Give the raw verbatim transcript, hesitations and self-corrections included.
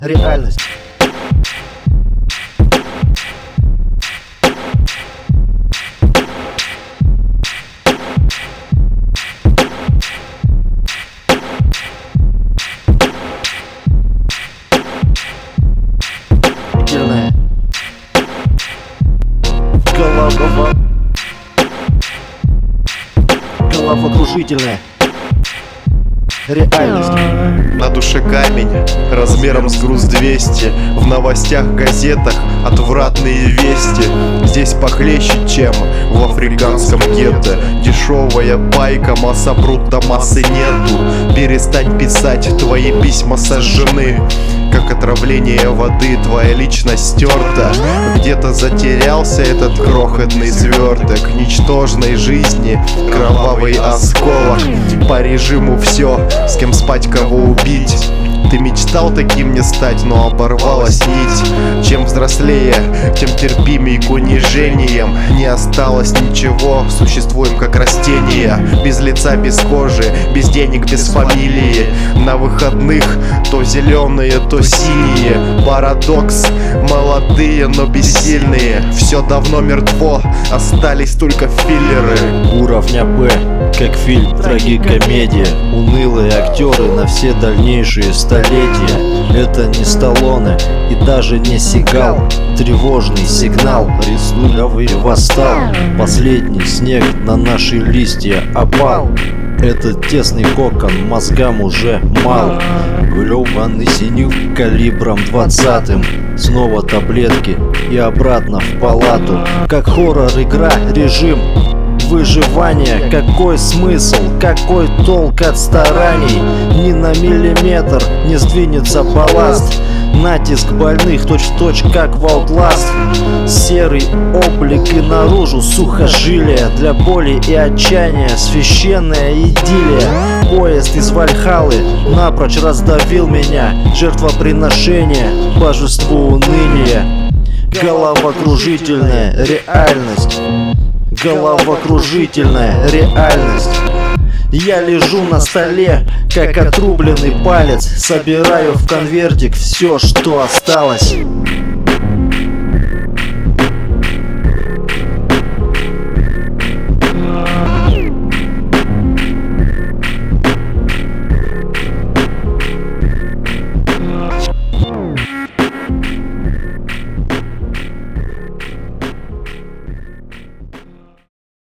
реальность. Голова, головокружительная реальность. На душе камень размером с груз двести. В новостях, газетах отвратные вести. Здесь похлеще, чем в африканском гетто. Дешевая пайка, масса брут, массы нету. Перестань писать, твои письма сожжены. Как отравление воды, твоя личность стерта. Где-то затерялся этот крохотный сверток ничтожной жизни, кровавый осколок. По режиму все, с кем спать, кого убить. Ты мечтал таким не стать, но оборвалась нить. Чем взрослее, тем терпимей к унижениям. Не осталось ничего, существуем как растения. Без лица, без кожи, без денег, без фамилии. На выходных то зеленые, то синие. Парадокс, молодые, но бессильные. Все давно мертво, остались только филлеры. Уровня Б, как фильм трагикомедия. Унылые актеры на все дальнейшие столетия. Это не Сталлоне и даже не Сигал. Тревожный сигнал, рисунковый восстал. Последний снег на наши листья опал. Этот тесный кокон мозгам уже мал. Глёбаный синяк калибром двадцатым. Снова таблетки и обратно в палату. Как хоррор-игра, режим выживания. Какой смысл, какой толк от стараний? Ни на миллиметр не сдвинется балласт. Натиск больных точь-в-точь как в Outlast. Серый облик и наружу сухожилия. Для боли и отчаяния священная идиллия. Поезд из Вальхаллы напрочь раздавил меня. Жертвоприношение божеству уныния. Головокружительная реальность. Головокружительная реальность. Я лежу на столе, как отрубленный палец. Собираю в конвертик все, что осталось.